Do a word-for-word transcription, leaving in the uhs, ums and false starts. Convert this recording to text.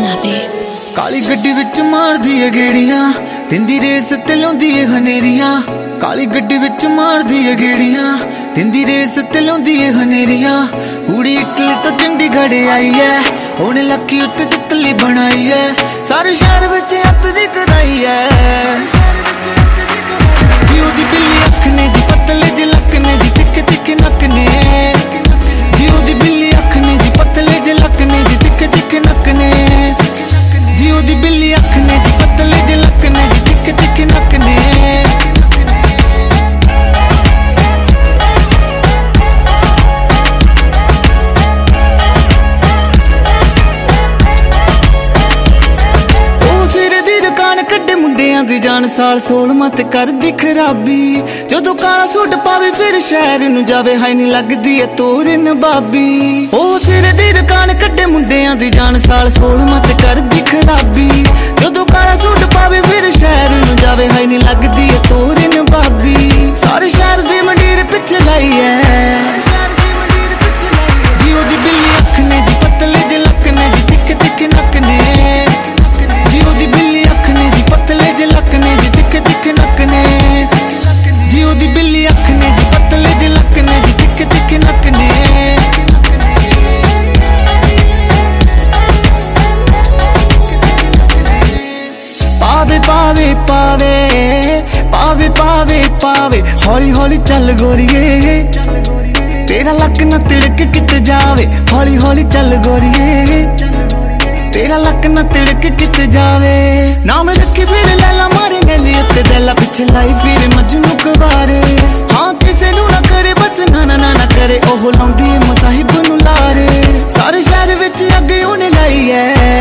काली गड्डी विच मारदी है गेड़ियां, दिंदी रेस ते लाउंदी है हनेरियां। काली गड्डी विच मारदी है गेड़ियां, दिंदी रेस ते लाउंदी है हनेरियां। कुड़ी इटली तो चंडीगढ़ आई है, ओने लक्की उत्ते तितली बनाई है। सारे शहर विच हत्थ दी कराई है। जी ओदी बिल्ली अख ने जी पतले जे लक ने जी तिखे तिखे नक ने। जी ओदी बिल्ली अख ने जी पतले जे लक ने जी तिखे तिखे नक ने। जी ओदी बिल्ली अख ने जी पतले जे लक ने जी तिखे तिखे नक ने। कड्डे मुंडियां दी जान साल सोल मत कर दी खराबी। जदों काला सूट पावे फिर शहर नूं जावे, हाय नी लगदी है तोरन बाबी। ओ सिर दी दुकान कड्डे मुंडियां दी जान साल सोल मत कर दी खराबी। जदों काला सूट पावे फिर शहर नूं जावे, हाय नी लगदी है तोरन बाबी। सारे शहर दी मंडीर पिछे लाई है। जी ओदी बिल्ली अख ने जी पतले जे लक ने जी तिखे तिखे नक ने। जी ओदी बिल्ली अख ने जी पतले जे लक ने जी तिखे तिखे नक ने। जी ओदी बिल्ली अख ने जी पतले जे लक ने जी तिखे तिखे नक ने। पावे पावे पावे पावे पावे पावे हौली हौली चल गोरिए। तेरा लक न तिड़क किते जावे, हौली हौली चल गोरिए। तेरा लक न तिड़क किते जावे। नाम रखी फिर लैला मारे गली उत्ते दैला पिछे लाई फिर मजनू कवारे। हाँ किसे नू ना करे बस ना ना ना करे, ओह लाउंदी मसाहिब नू लारे। सारे शहर विच अगे उन्हें लाई है।